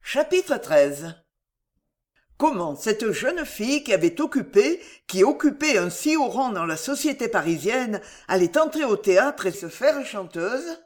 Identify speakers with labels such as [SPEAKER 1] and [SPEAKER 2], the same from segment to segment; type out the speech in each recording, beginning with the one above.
[SPEAKER 1] Chapitre 13. Comment cette jeune fille qui occupait un si haut rang dans la société parisienne, allait entrer au théâtre et se faire chanteuse?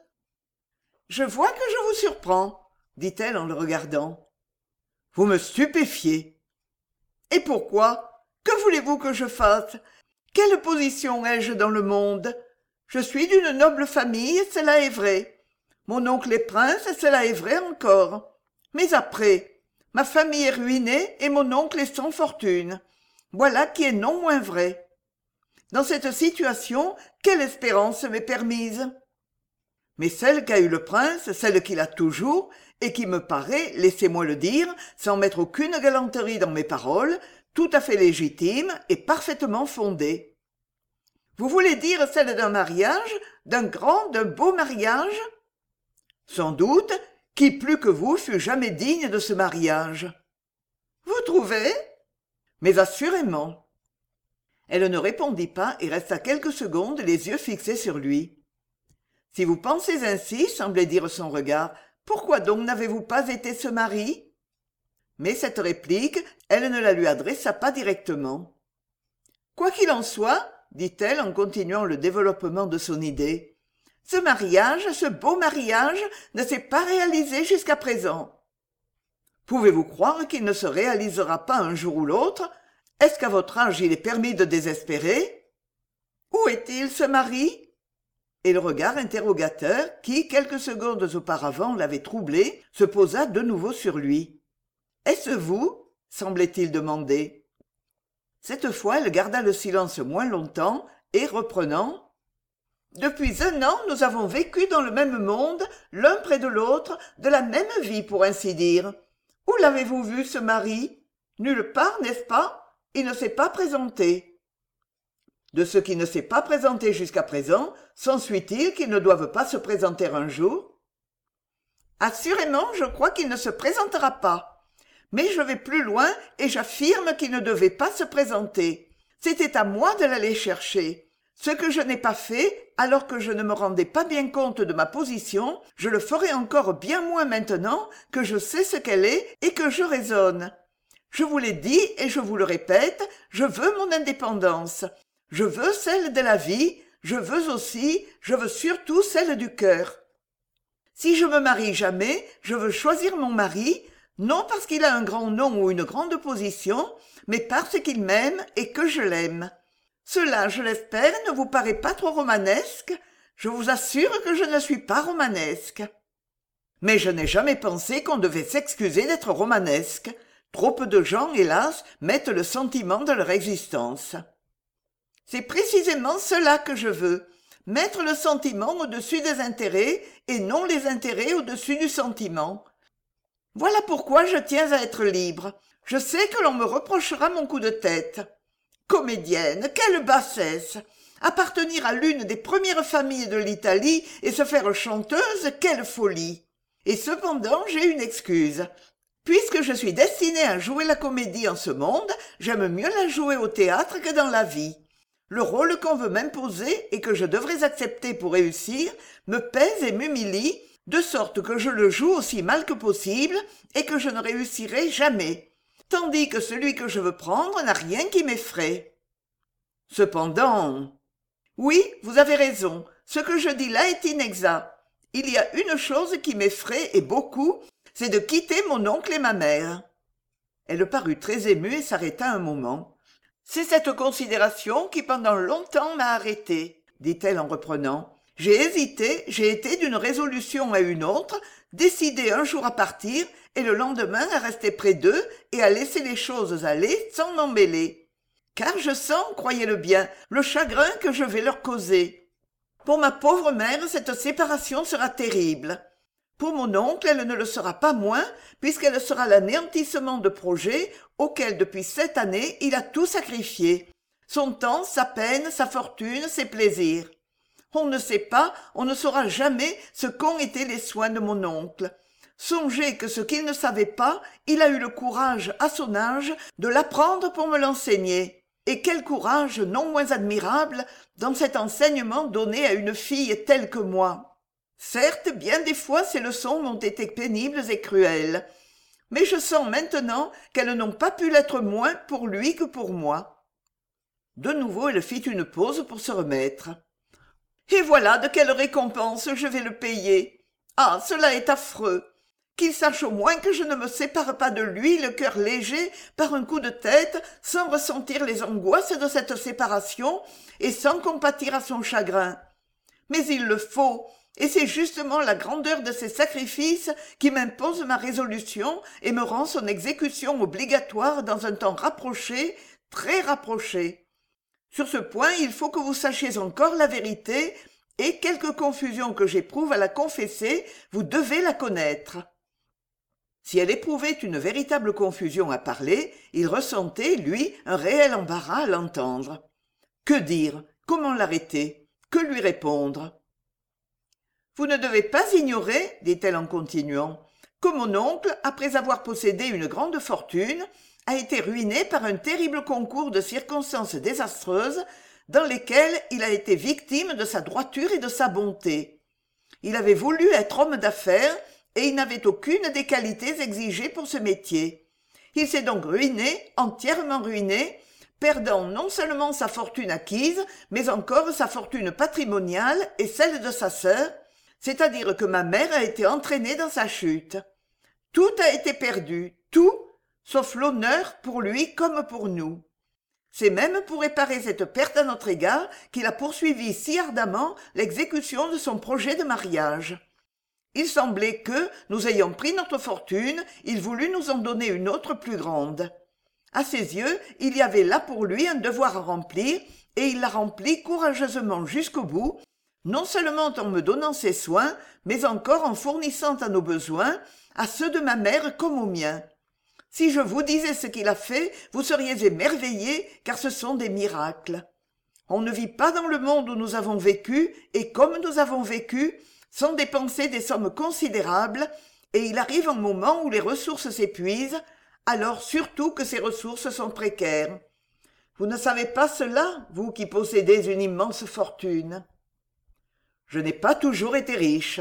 [SPEAKER 1] Je vois que je vous surprends, dit-elle en le regardant. Vous me stupéfiez. Et pourquoi? Que voulez-vous que je fasse? Quelle position ai-je dans le monde? Je suis d'une noble famille, cela est vrai. Mon oncle est prince, cela est vrai encore. Mais après, ma famille est ruinée et mon oncle est sans fortune. Voilà qui est non moins vrai. Dans cette situation, quelle espérance m'est permise? Mais celle qu'a eue le prince, celle qu'il a toujours, et qui me paraît, laissez-moi le dire, sans mettre aucune galanterie dans mes paroles, tout à fait légitime et parfaitement fondée. Vous voulez dire celle d'un mariage, d'un beau mariage? Sans doute, qui plus que vous fut jamais digne de ce mariage? Vous trouvez? Mais assurément. Elle ne répondit pas et resta quelques secondes les yeux fixés sur lui. Si vous pensez ainsi, semblait dire son regard, pourquoi donc n'avez-vous pas été ce mari? Mais cette réplique, elle ne la lui adressa pas directement. Quoi qu'il en soit, dit-elle en continuant le développement de son idée, ce mariage, ce beau mariage, ne s'est pas réalisé jusqu'à présent. Pouvez-vous croire qu'il ne se réalisera pas un jour ou l'autre? Est-ce qu'à votre âge il est permis de désespérer? Où est-il, ce mari? Et le regard interrogateur, qui, quelques secondes auparavant, l'avait troublé, se posa de nouveau sur lui. Est-ce vous? Semblait-il demander. Cette fois, elle garda le silence moins longtemps, et reprenant, depuis 1 an, nous avons vécu dans le même monde, l'un près de l'autre, de la même vie, pour ainsi dire. Où l'avez-vous vu, ce mari? Nulle part, n'est-ce pas? Il ne s'est pas présenté. De ce qui ne s'est pas présenté jusqu'à présent, s'ensuit-il qu'il ne doive pas se présenter un jour? Assurément, je crois qu'il ne se présentera pas. Mais je vais plus loin et j'affirme qu'il ne devait pas se présenter. C'était à moi de l'aller chercher. Ce que je n'ai pas fait, alors que je ne me rendais pas bien compte de ma position, je le ferai encore bien moins maintenant que je sais ce qu'elle est et que je raisonne. Je vous l'ai dit et je vous le répète, je veux mon indépendance. Je veux celle de la vie, je veux surtout celle du cœur. Si je me marie jamais, je veux choisir mon mari, non parce qu'il a un grand nom ou une grande position, mais parce qu'il m'aime et que je l'aime. Cela, je l'espère, ne vous paraît pas trop romanesque? Je vous assure que je ne suis pas romanesque. Mais je n'ai jamais pensé qu'on devait s'excuser d'être romanesque. Trop peu de gens, hélas, mettent le sentiment de leur existence. C'est précisément cela que je veux, mettre le sentiment au-dessus des intérêts et non les intérêts au-dessus du sentiment. Voilà pourquoi je tiens à être libre. Je sais que l'on me reprochera mon coup de tête. Comédienne, quelle bassesse! Appartenir à l'une des premières familles de l'Italie et se faire chanteuse, quelle folie! Et cependant, j'ai une excuse. Puisque je suis destinée à jouer la comédie en ce monde, j'aime mieux la jouer au théâtre que dans la vie. Le rôle qu'on veut m'imposer et que je devrais accepter pour réussir me pèse et m'humilie, de sorte que je le joue aussi mal que possible et que je ne réussirai jamais. Tandis que celui que je veux prendre n'a rien qui m'effraie. Cependant, oui, vous avez raison, ce que je dis là est inexact. Il y a une chose qui m'effraie et beaucoup, c'est de quitter mon oncle et ma mère. Elle parut très émue et s'arrêta un moment. C'est cette considération qui pendant longtemps m'a arrêtée, dit-elle en reprenant. J'ai hésité, j'ai été d'une résolution à une autre, décidée un jour à partir et le lendemain à rester près d'eux et à laisser les choses aller sans m'en mêler. Car je sens, croyez-le bien, le chagrin que je vais leur causer. Pour ma pauvre mère, cette séparation sera terrible. Pour mon oncle, elle ne le sera pas moins, puisqu'elle sera l'anéantissement de projets auxquels depuis 7 années il a tout sacrifié. Son temps, sa peine, sa fortune, ses plaisirs. On ne sait pas, on ne saura jamais ce qu'ont été les soins de mon oncle. Songez que ce qu'il ne savait pas, il a eu le courage, à son âge, de l'apprendre pour me l'enseigner. Et quel courage non moins admirable dans cet enseignement donné à une fille telle que moi. Certes, bien des fois ces leçons m'ont été pénibles et cruelles. mais je sens maintenant qu'elles n'ont pas pu l'être moins pour lui que pour moi. De nouveau elle fit une pause pour se remettre. Et voilà de quelle récompense je vais le payer. Ah, cela est affreux. Qu'il sache au moins que je ne me sépare pas de lui le cœur léger par un coup de tête, sans ressentir les angoisses de cette séparation et sans compatir à son chagrin. Mais il le faut, et c'est justement la grandeur de ces sacrifices qui m'impose ma résolution et me rend son exécution obligatoire dans un temps rapproché, très rapproché. Sur ce point, il faut que vous sachiez encore la vérité, et quelque confusion que j'éprouve à la confesser, vous devez la connaître. Si elle éprouvait une véritable confusion à parler, il ressentait, lui, un réel embarras à l'entendre. Que dire? Comment l'arrêter? Que lui répondre? Vous ne devez pas ignorer, dit-elle en continuant, que mon oncle, après avoir possédé une grande fortune, a été ruiné par un terrible concours de circonstances désastreuses dans lesquelles il a été victime de sa droiture et de sa bonté. Il avait voulu être homme d'affaires et il n'avait aucune des qualités exigées pour ce métier. Il s'est donc ruiné, entièrement ruiné, perdant non seulement sa fortune acquise, mais encore sa fortune patrimoniale et celle de sa sœur, c'est-à-dire que ma mère a été entraînée dans sa chute. Tout a été perdu, tout, sauf l'honneur pour lui comme pour nous. C'est même pour réparer cette perte à notre égard qu'il a poursuivi si ardemment l'exécution de son projet de mariage. Il semblait que, nous ayant pris notre fortune, il voulut nous en donner une autre plus grande. À ses yeux, il y avait là pour lui un devoir à remplir, et il l'a rempli courageusement jusqu'au bout, non seulement en me donnant ses soins, mais encore en fournissant à nos besoins, à ceux de ma mère comme aux miens. Si je vous disais ce qu'il a fait, vous seriez émerveillés, car ce sont des miracles. On ne vit pas dans le monde où nous avons vécu, et comme nous avons vécu, sans dépenser des sommes considérables, et il arrive un moment où les ressources s'épuisent, alors surtout que ces ressources sont précaires. Vous ne savez pas cela, vous qui possédez une immense fortune. Je n'ai pas toujours été riche.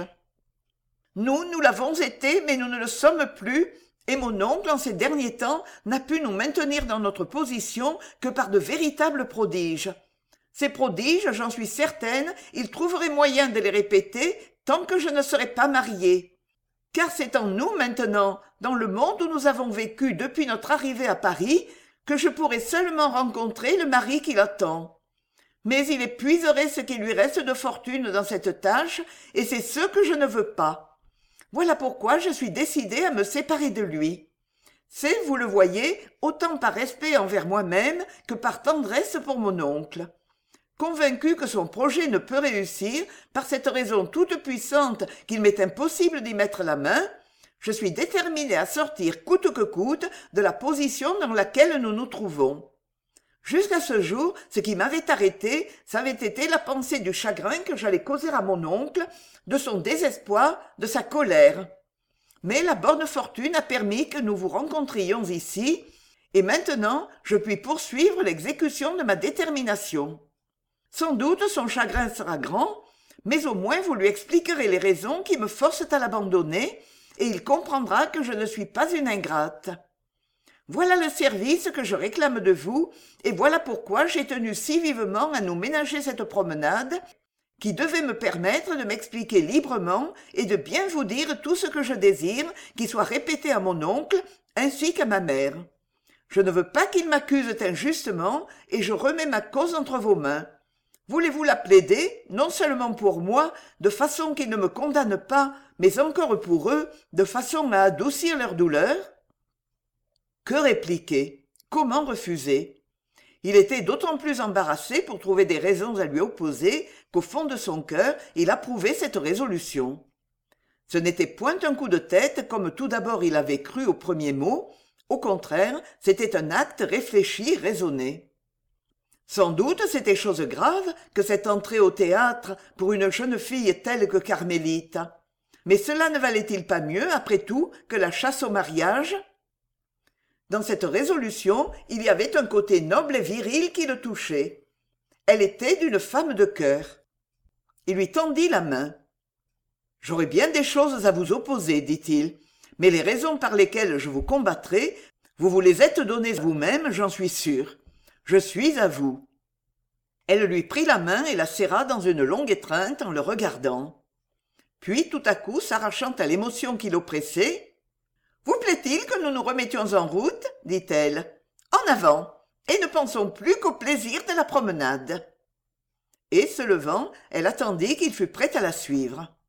[SPEAKER 1] Nous l'avons été, mais nous ne le sommes plus, et mon oncle, en ces derniers temps, n'a pu nous maintenir dans notre position que par de véritables prodiges. Ces prodiges, j'en suis certaine, il trouverait moyen de les répéter tant que je ne serai pas mariée. Car c'est en nous maintenant, dans le monde où nous avons vécu depuis notre arrivée à Paris, que je pourrai seulement rencontrer le mari qui l'attend. Mais il épuiserait ce qui lui reste de fortune dans cette tâche, et c'est ce que je ne veux pas. Voilà pourquoi je suis décidée à me séparer de lui. C'est, vous le voyez, autant par respect envers moi-même que par tendresse pour mon oncle. Convaincu que son projet ne peut réussir, par cette raison toute puissante qu'il m'est impossible d'y mettre la main, je suis déterminée à sortir coûte que coûte de la position dans laquelle nous nous trouvons. Jusqu'à ce jour, ce qui m'avait arrêté, ça avait été la pensée du chagrin que j'allais causer à mon oncle, de son désespoir, de sa colère. Mais la bonne fortune a permis que nous vous rencontrions ici, et maintenant je puis poursuivre l'exécution de ma détermination. Sans doute son chagrin sera grand, mais au moins vous lui expliquerez les raisons qui me forcent à l'abandonner, et il comprendra que je ne suis pas une ingrate. Voilà le service que je réclame de vous, et voilà pourquoi j'ai tenu si vivement à nous ménager cette promenade, qui devait me permettre de m'expliquer librement et de bien vous dire tout ce que je désire qui soit répété à mon oncle ainsi qu'à ma mère. Je ne veux pas qu'il m'accuse injustement, et je remets ma cause entre vos mains. Voulez-vous la plaider, non seulement pour moi, de façon qu'ils ne me condamnent pas, mais encore pour eux, de façon à adoucir leur douleur? Que répliquer? Comment refuser? Il était d'autant plus embarrassé pour trouver des raisons à lui opposer qu'au fond de son cœur, il approuvait cette résolution. Ce n'était point un coup de tête comme tout d'abord il avait cru au premier mot, au contraire, c'était un acte réfléchi, raisonné. Sans doute c'était chose grave que cette entrée au théâtre pour une jeune fille telle que Carmélite. Mais cela ne valait-il pas mieux, après tout, que la chasse au mariage? Dans cette résolution, il y avait un côté noble et viril qui le touchait. Elle était d'une femme de cœur. Il lui tendit la main. « J'aurais bien des choses à vous opposer, dit-il, mais les raisons par lesquelles je vous combattrai, vous vous les êtes données vous-même, j'en suis sûr. Je suis à vous. » Elle lui prit la main et la serra dans une longue étreinte en le regardant. Puis, tout à coup, s'arrachant à l'émotion qui l'oppressait, « Vous plaît-il que nous nous remettions en route ?» dit-elle. « En avant, et ne pensons plus qu'au plaisir de la promenade. » Et, se levant, elle attendit qu'il fût prêt à la suivre.